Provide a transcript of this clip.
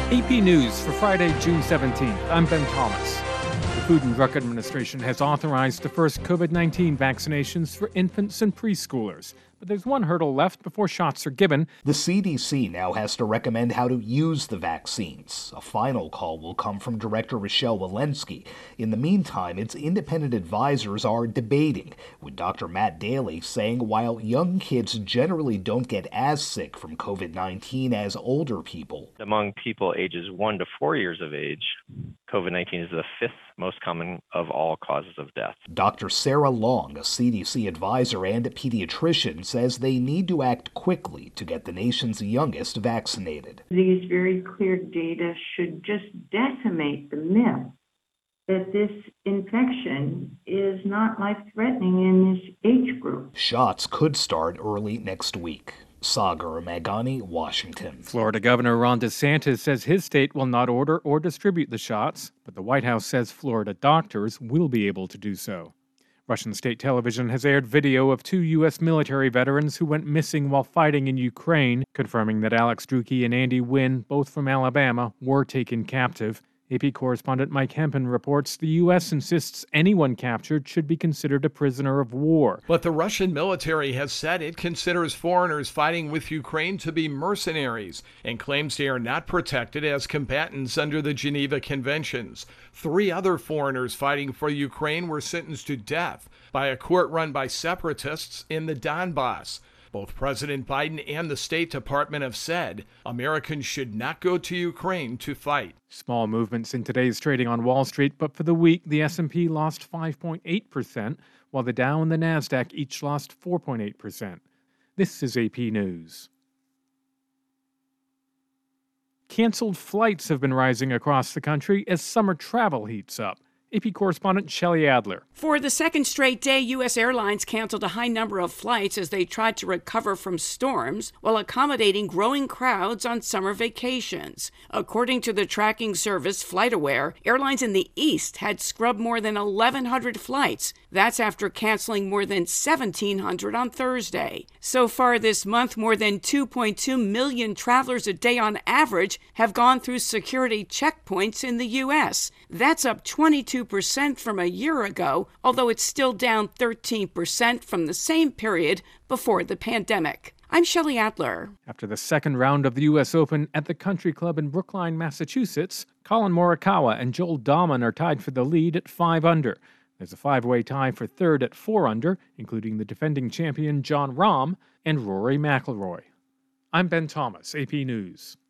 AP News for Friday, June 17th. I'm Ben Thomas. The Food and Drug Administration has authorized the first COVID-19 vaccinations for infants and preschoolers. But there's one hurdle left before shots are given. The CDC now has to recommend how to use the vaccines. A final call will come from Director Rochelle Walensky. In the meantime, its independent advisors are debating, with Dr. Matt Daly saying while young kids generally don't get as sick from COVID-19 as older people. Among people ages 1 to 4 years of age, COVID-19 is the fifth most common of all causes of death. Dr. Sarah Long, a CDC advisor and a pediatrician, says they need to act quickly to get the nation's youngest vaccinated. These very clear data should just decimate the myth that this infection is not life-threatening in this age group. Shots could start early next week. Sagar Magani, Washington. Florida Governor Ron DeSantis says his state will not order or distribute the shots, but the White House says Florida doctors will be able to do so. Russian state television has aired video of 2 U.S. military veterans who went missing while fighting in Ukraine, confirming that Alex Drueke and Andy Wynn, both from Alabama, were taken captive. AP correspondent Mike Hempen reports the U.S. insists anyone captured should be considered a prisoner of war. But the Russian military has said it considers foreigners fighting with Ukraine to be mercenaries and claims they are not protected as combatants under the Geneva Conventions. 3 other foreigners fighting for Ukraine were sentenced to death by a court run by separatists in the Donbass. Both President Biden and the State Department have said Americans should not go to Ukraine to fight. Small movements in today's trading on Wall Street, but for the week, the S&P lost 5.8%, while the Dow and the Nasdaq each lost 4.8%. This is AP News. Canceled flights have been rising across the country as summer travel heats up. AP correspondent Shelley Adler. For the second straight day, U.S. airlines canceled a high number of flights as they tried to recover from storms while accommodating growing crowds on summer vacations. According to the tracking service FlightAware, airlines in the East had scrubbed more than 1,100 flights. That's after canceling more than 1,700 on Thursday. So far this month, more than 2.2 million travelers a day on average have gone through security checkpoints in the U.S. That's up 22% from a year ago, although it's still down 13% from the same period before the pandemic. I'm Shelley Adler. After the second round of the U.S. Open at the Country Club in Brookline, Massachusetts, Colin Morikawa and Joel Dahmen are tied for the lead at 5 under. There's a 5-way tie for third at 4 under, including the defending champion Jon Rahm and Rory McIlroy. I'm Ben Thomas, AP News.